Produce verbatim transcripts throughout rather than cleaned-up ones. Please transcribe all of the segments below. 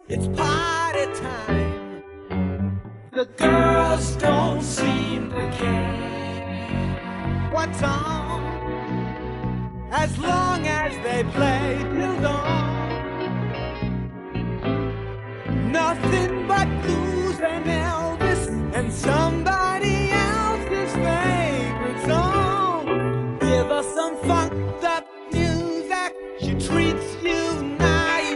it's party time. The girls don't seem to care what's on, as long as they play till dawn. Nothing but blues and Elvis and somebody else's favorite song. Give her some funked up music, she treats you nice.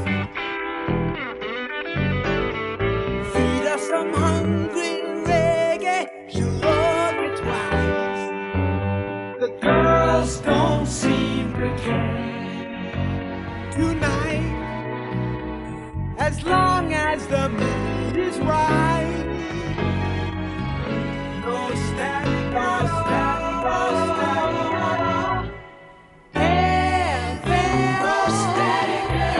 Feed her some hungry reggae, she'll love you twice. The girls don't seem to care tonight, as long as the mood is right. No static, no static, no static at all. Heaven, no static at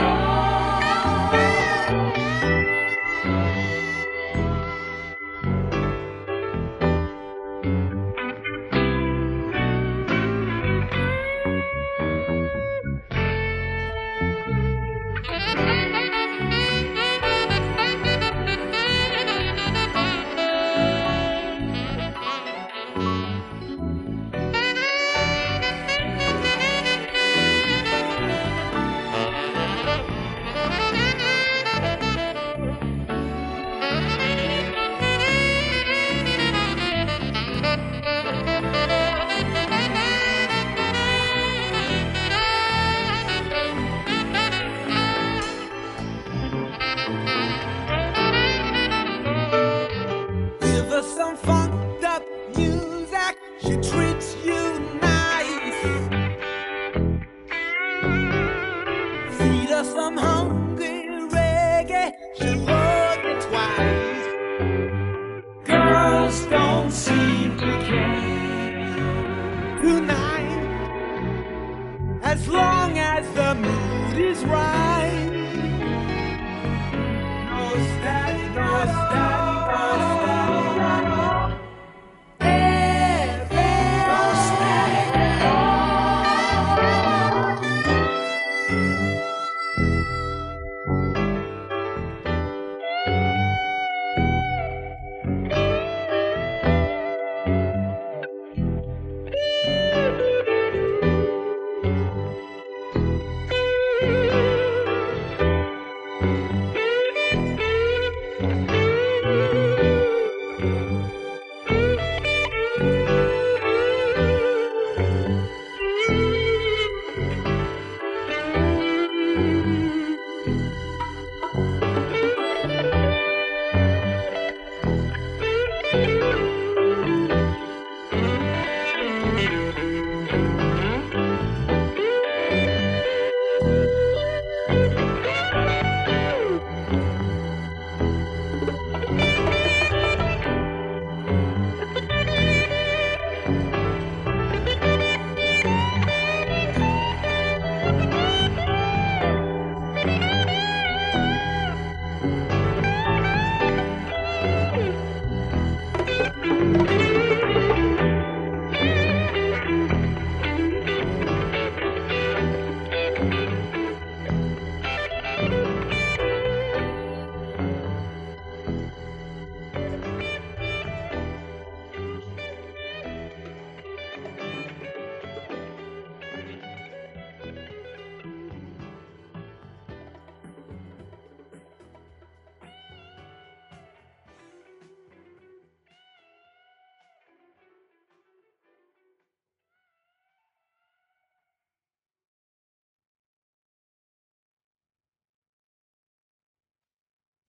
some funked up music, she treats you nice. Feed her some hungry reggae, she'll love you twice. Girls don't seem to care tonight, as long as the mood is right.